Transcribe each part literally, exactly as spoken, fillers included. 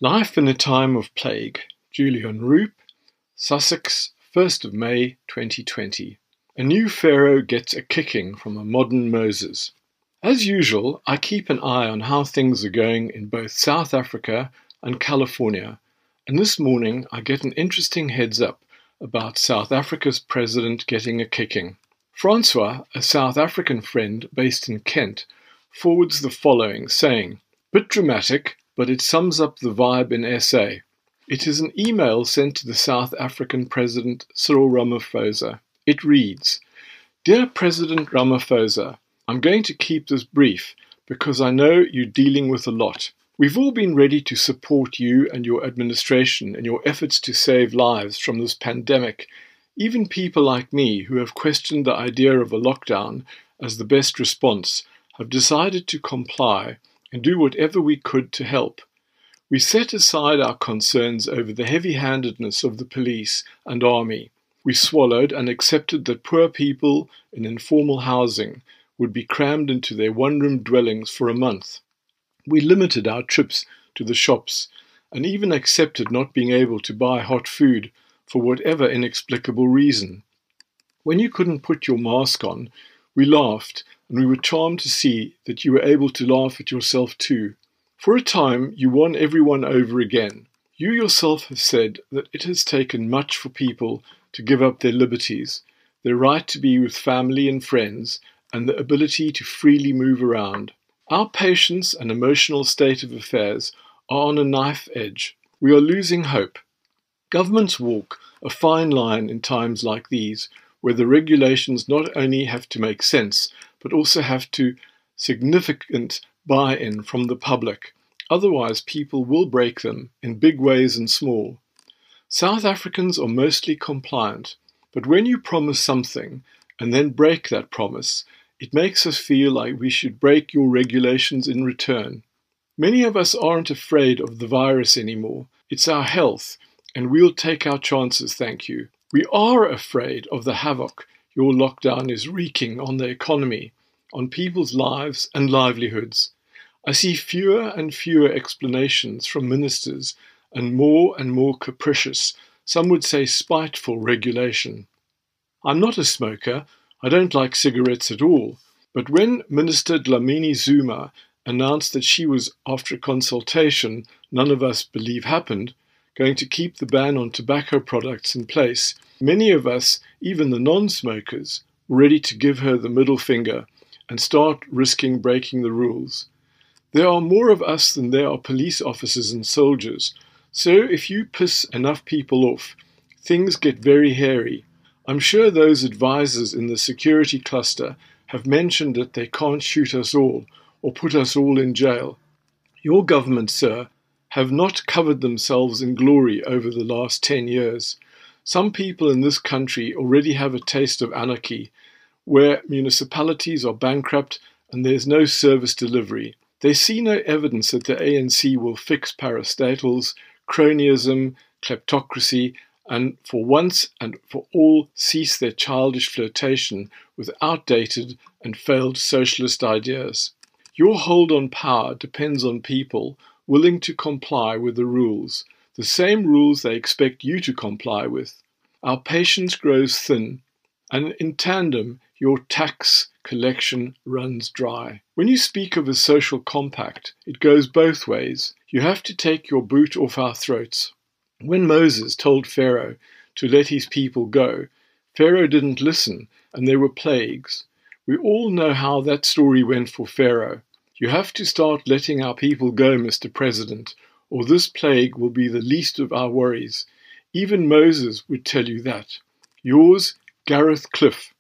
Life in a Time of Plague, Julian Roop, Sussex, first of May twenty twenty. A new pharaoh gets a kicking from a modern Moses. As usual, I keep an eye on how things are going in both South Africa and California, and this morning I get an interesting heads up about South Africa's president getting a kicking. Francois, a South African friend based in Kent, forwards the following, saying, "Bit dramatic, but it sums up the vibe in S A. It is an email sent to the South African President Cyril Ramaphosa. It reads, "Dear President Ramaphosa, I'm going to keep this brief because I know you're dealing with a lot. We've all been ready to support you and your administration in your efforts to save lives from this pandemic. Even people like me who have questioned the idea of a lockdown as the best response have decided to comply and do whatever we could to help. We set aside our concerns over the heavy-handedness of the police and army. We swallowed and accepted that poor people in informal housing would be crammed into their one-room dwellings for a month. We limited our trips to the shops and even accepted not being able to buy hot food for whatever inexplicable reason. When you couldn't put your mask on, we laughed, and we were charmed to see that you were able to laugh at yourself too. For a time, you won everyone over again. You yourself have said that it has taken much for people to give up their liberties, their right to be with family and friends, and the ability to freely move around. Our patience and emotional state of affairs are on a knife edge. We are losing hope. Governments walk a fine line in times like these, where the regulations not only have to make sense, but also have to significant buy-in from the public. Otherwise, people will break them in big ways and small. South Africans are mostly compliant, but when you promise something and then break that promise, it makes us feel like we should break your regulations in return. Many of us aren't afraid of the virus anymore. It's our health, and we'll take our chances, thank you. We are afraid of the havoc your lockdown is wreaking on the economy, on people's lives and livelihoods. I see fewer and fewer explanations from ministers and more and more capricious, some would say spiteful regulation. I'm not a smoker, I don't like cigarettes at all, but when Minister Dlamini Zuma announced that she was, after a consultation none of us believe happened, going to keep the ban on tobacco products in place, many of us, even the non-smokers, were ready to give her the middle finger and start risking breaking the rules. There are more of us than there are police officers and soldiers, so if you piss enough people off, things get very hairy. I'm sure those advisors in the security cluster have mentioned that they can't shoot us all or put us all in jail. Your government, sir, have not covered themselves in glory over the last ten years. Some people in this country already have a taste of anarchy, where municipalities are bankrupt and there's no service delivery. They see no evidence that the A N C will fix parastatals, cronyism, kleptocracy, and for once and for all cease their childish flirtation with outdated and failed socialist ideas. Your hold on power depends on people willing to comply with the rules, the same rules they expect you to comply with. Our patience grows thin, and in tandem, your tax collection runs dry. When you speak of a social compact, it goes both ways. You have to take your boot off our throats. When Moses told Pharaoh to let his people go, Pharaoh didn't listen, and there were plagues. We all know how that story went for Pharaoh. You have to start letting our people go, Mister President, or this plague will be the least of our worries. Even Moses would tell you that. Yours, Gareth Cliff.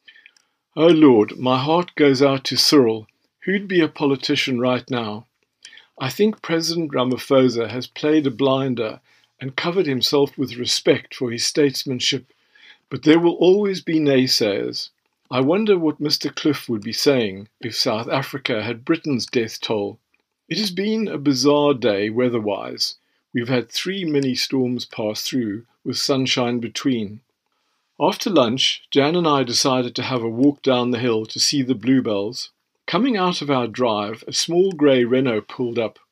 Oh Lord, my heart goes out to Cyril. Who'd be a politician right now? I think President Ramaphosa has played a blinder and covered himself with respect for his statesmanship, but there will always be naysayers. I wonder what Mister Cliff would be saying if South Africa had Britain's death toll. It has been a bizarre day weather-wise. We've had three mini-storms pass through, with sunshine between. After lunch, Jan and I decided to have a walk down the hill to see the bluebells. Coming out of our drive, a small grey Renault pulled up.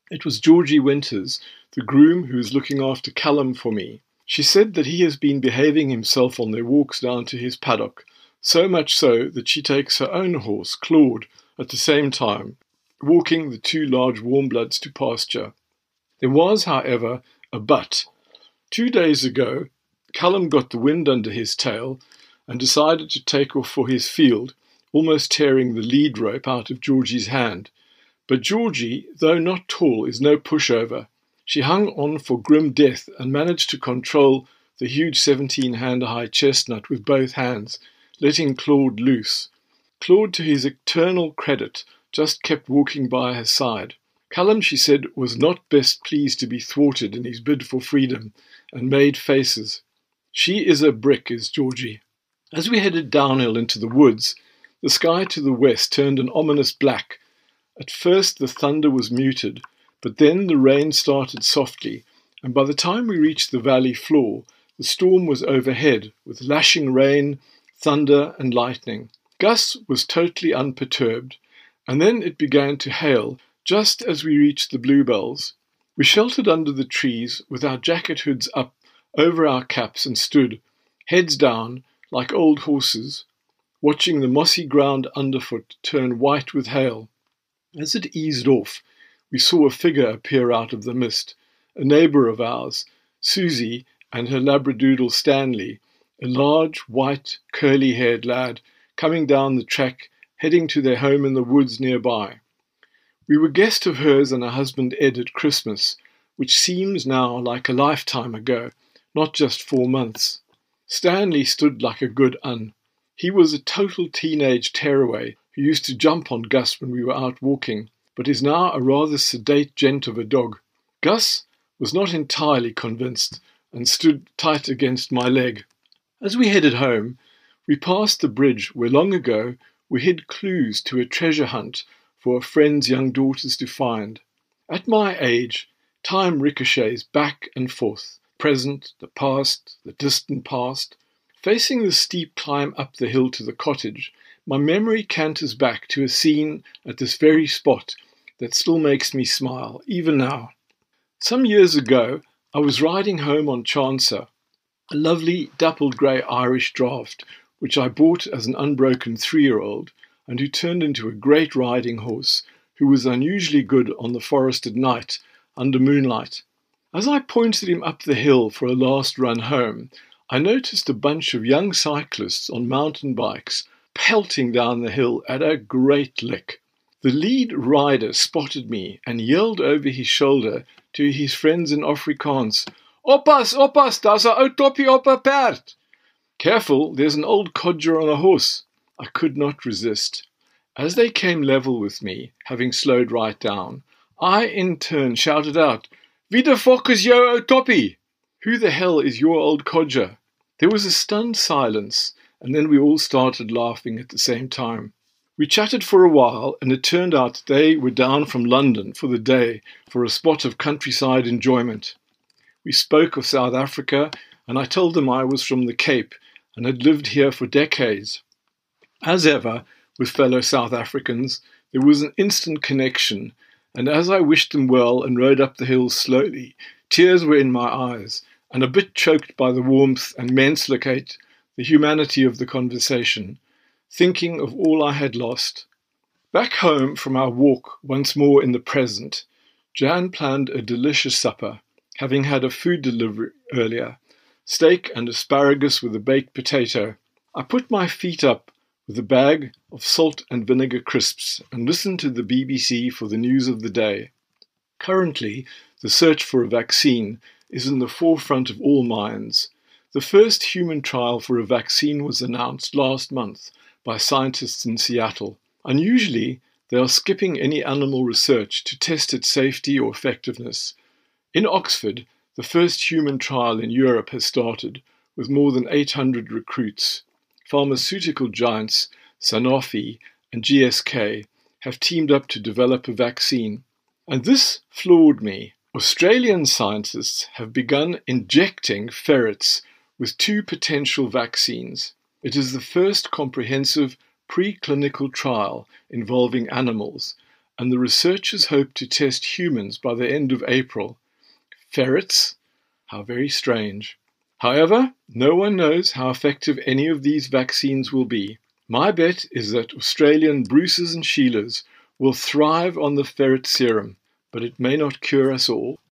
It was Georgie Winters, the groom who is looking after Callum for me. She said that he has been behaving himself on their walks down to his paddock, so much so that she takes her own horse, Claude, at the same time, walking the two large warm bloods to pasture. There was, however, a but. Two days ago, Callum got the wind under his tail and decided to take off for his field, almost tearing the lead rope out of Georgie's hand. But Georgie, though not tall, is no pushover. She hung on for grim death and managed to control the huge seventeen-hand-high chestnut with both hands, letting Claude loose. Claude, to his eternal credit, just kept walking by her side. Callum, she said, was not best pleased to be thwarted in his bid for freedom, and made faces. She is a brick, is Georgie. As we headed downhill into the woods, the sky to the west turned an ominous black. At first the thunder was muted, but then the rain started softly, and by the time we reached the valley floor, the storm was overhead, with lashing rain, thunder, and lightning. Gus was totally unperturbed, and then it began to hail just as we reached the bluebells. We sheltered under the trees with our jacket hoods up over our caps and stood, heads down, like old horses, watching the mossy ground underfoot turn white with hail. As it eased off, we saw a figure appear out of the mist, a neighbour of ours, Susie, and her labradoodle Stanley, a large, white, curly-haired lad, coming down the track, heading to their home in the woods nearby. We were guests of hers and her husband Ed at Christmas, which seems now like a lifetime ago, not just four months. Stanley stood like a good un. He was a total teenage tearaway who used to jump on Gus when we were out walking, but is now a rather sedate gent of a dog. Gus was not entirely convinced and stood tight against my leg. As we headed home, we passed the bridge where long ago we hid clues to a treasure hunt for a friend's young daughters to find. At my age, time ricochets back and forth, present, the past, the distant past. Facing the steep climb up the hill to the cottage, my memory canters back to a scene at this very spot that still makes me smile, even now. Some years ago, I was riding home on Chancer, a lovely dappled grey Irish draught, which I bought as an unbroken three-year-old, and who turned into a great riding horse, who was unusually good on the forested night, under moonlight. As I pointed him up the hill for a last run home, I noticed a bunch of young cyclists on mountain bikes pelting down the hill at a great lick. The lead rider spotted me and yelled over his shoulder to his friends in Afrikaans, "Oppas, oppas, daar's 'n ou toppie op 'n perd." Careful, there's an old codger on a horse. I could not resist. As they came level with me, having slowed right down, I in turn shouted out, "Wie de fuck is jou ou toppie? Who the hell is your old codger?" There was a stunned silence, and then we all started laughing at the same time. We chatted for a while, and it turned out they were down from London for the day for a spot of countryside enjoyment. We spoke of South Africa, and I told them I was from the Cape and had lived here for decades. As ever, with fellow South Africans, there was an instant connection, and as I wished them well and rode up the hill slowly, tears were in my eyes, and a bit choked by the warmth and menslike, the humanity of the conversation, thinking of all I had lost. Back home from our walk once more in the present, Jan planned a delicious supper, having had a food delivery earlier, steak and asparagus with a baked potato. I put my feet up with a bag of salt and vinegar crisps and listened to the B B C for the news of the day. Currently, the search for a vaccine is in the forefront of all minds. The first human trial for a vaccine was announced last month by scientists in Seattle. Unusually, they are skipping any animal research to test its safety or effectiveness. In Oxford, the first human trial in Europe has started, with more than eight hundred recruits. Pharmaceutical giants Sanofi and G S K have teamed up to develop a vaccine. And this floored me. Australian scientists have begun injecting ferrets with two potential vaccines. It is the first comprehensive preclinical trial involving animals, and the researchers hope to test humans by the end of April. Ferrets? How very strange. However, no one knows how effective any of these vaccines will be. My bet is that Australian Bruces and Sheilas will thrive on the ferret serum, but it may not cure us all.